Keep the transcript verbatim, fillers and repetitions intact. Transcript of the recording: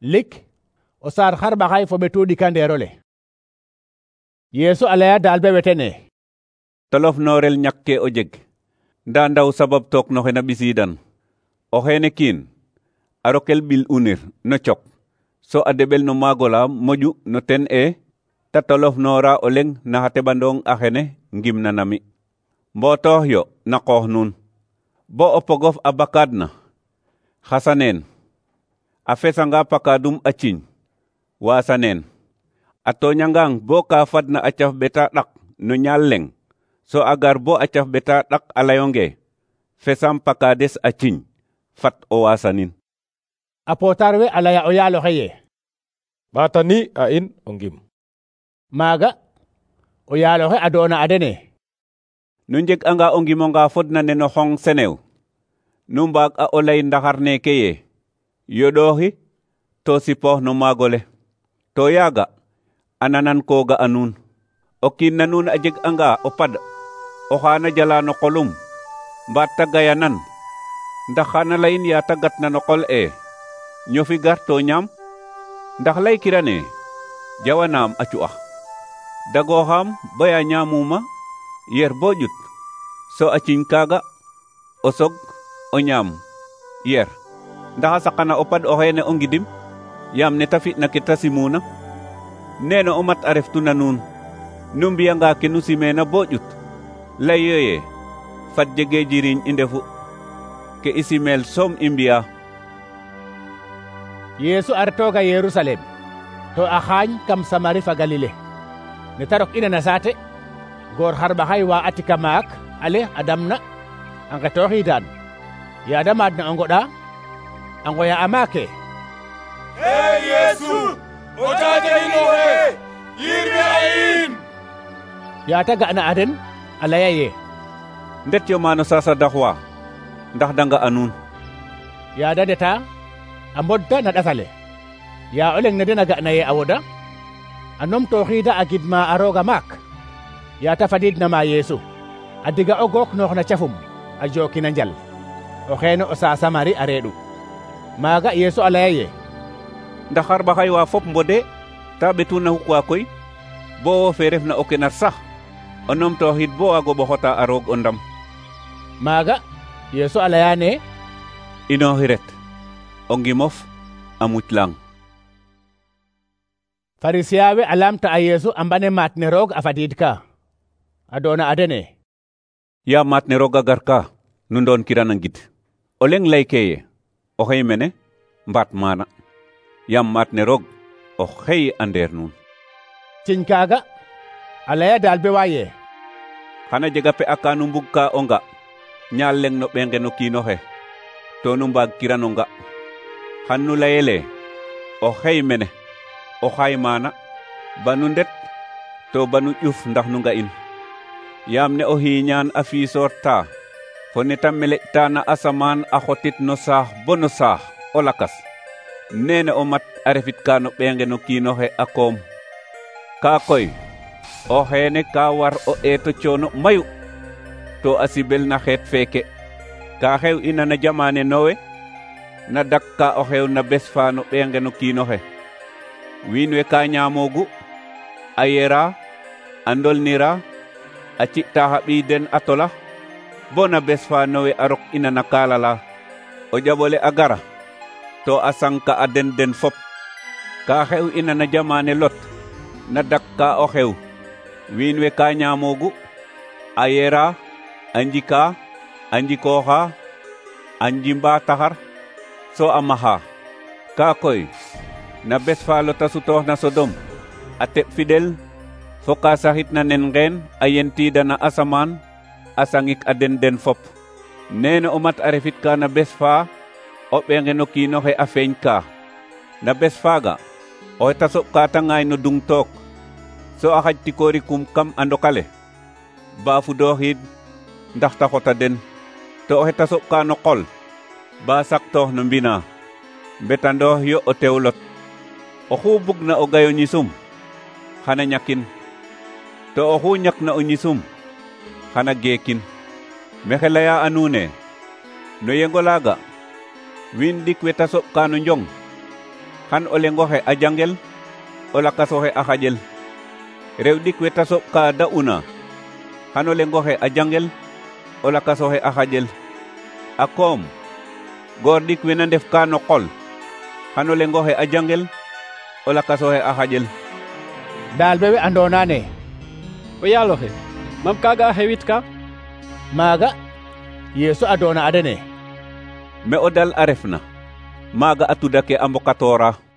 lik o sar harba hay fo betuudi kanderole. Yesu alaya dalbe wetene tolof norel nyakke o jeg nda ndaw sabab tok no xena bisidan o xene kin arokel bil unir no chok so adebel no magola moju no ten e ta tolof nora oleng na hate bandong a xene ngim nanami mboto yo na qox nun bo opogof abakadna xasanen a fesanga pakadum a ciñ wasanen a toñangang bo ka fadna a caf beta dak no ñal leng so agar bo a caf beta dak alayonge fesam pakades a ciñ fat o wasanin a potarwe alaya o yalo xeye batani a in ongim maga o yalo xe adona adene nu njeg anga ongimonga fodna ne no xong senew nu mbag a olay ndaxar ne keye yodoxi to sipox no magole to yaga ananan koga anun o kin na nun a jeg anga o pad o xana jala no qolum mba tagayanan ndax xana layin ya tagat na no qol e ñofi gar to ñam ndax lay kirane jawanam a cuax dagoxam baya ñamuma yer bo jut so a ciñ kaga o sog o ñam yer ndax a saqana o pad o xene o ngidim yam ne ta fi'na ke ta simuna neno o mat a reftu na nuun nu mbiyanga ke nu simena bo ƴut lay yoye fat jege jiriñ i ndefu ke i simel som i mbiya. Yesu artoga Yerusalem to a xaañ kam Samari fa Galile ne ta rok ina na saate goor xarba xay wa atika maak ale a damna a ngetooxidan ya damaad na a ngoɗa a ngoya a maake Hey Yesu o tajaninoxe yirme a in ya ta ga'na a den a laya ye ndet yo mano sasa daxwa ndax danga anun ya da deta a mbodda na ɗasale ya o leng ne den a ga'na ye a woda a numtooxiida a gidma a rooga maak ya ta fadidna ma Yesu a diga o gook noox na cafum a jookina njal o xeene o sa Samari a reeɗu maaga Yesu a laya ye ndax xarba xay wa fop mbode ta ɓetuna xukwa koy bo wo fe refna o kenar sax o numtooxid bo waago ɓoxota a roog o ndam maaga Yesu a laya ne inooxi ret o ngimof a muclang. Farisiya we a lamta a Yesu a mbane maat ne roog a fadiid ka a doona a dene ya maat ne roog a gar ka nu ndoon kirana ngid o leng lay keye o xey mene mbaat maana yam maat ne roog o xey a ndeer nuun ciñ kaaga a laya daal be waaye xana jega pe aka nu mbug ka o nga ñaal leng no ɓenge no kiinoxe to nu mbaag kirano nga xan nu layele o xey mene o xay maana banu ndet to banu ƴuf ndax nu nga in yam ne o xiiñaan a fiisoorta fo ne ta mele'ta na asamaan a xotit no saax bo no saax o lakas nene o mat a refit ka no ɓenge no kiinoxe a koom ka koy o xeene ka war o eeto coono mayu to a sibel na xeet feeke ka xew ina na jamane nowe na dak ka o xew na bes fa no ɓenge no kiinoxe wiin we ka ñaamogu a yera a ndolnira a ci'ta xa ɓiy den a tola bo na bes fa nowe a rok ina na kalala o jaɓole a gara to a sanka a den den fop ka xew ina na jamane lot na dak ka o xew wiin we ka ñaamogu a yera a njika a njikooxa a njimba taxar so a maxa ka koy na bes fa lota sutoox na Sodom a teɓ fidel fo ka saxit na nen ngeen a yentiida na asamaan a sangik a den den fop nene o mat a refit ka na bes fa o ɓenge no kiinoxe a feeñ ka na bes faaga o xeta soɓ ka ta ŋaay no dung took so a xaj tikoorikum kam a ndokale ba fudooxiid ndax ta xota den to o xeta soɓ ka no qol ba saktoox no mbina mbetandoox yo o tew lot oxu bugna o gayo ñisum xana ñakin to oxu ñakna o ñisum xana geekin mexe laya a nuune no yengo laaga wiin dik we ta soɓ ka no njong han o lengo xe a jangel o lakaso xe a xajel rew dik we ta soɓ ka da'una han o lengo xe a jangel o lakaso xe a xajel a koom goor dik we na ndef ka no qol han o lengo xe a jangel o lakaso xe a xajel daal be we andona ne o yaalo xe mam kaga a xewit ka maaga Yeesu adona adene me o dal a refna maaga a tuda ke a mbokatora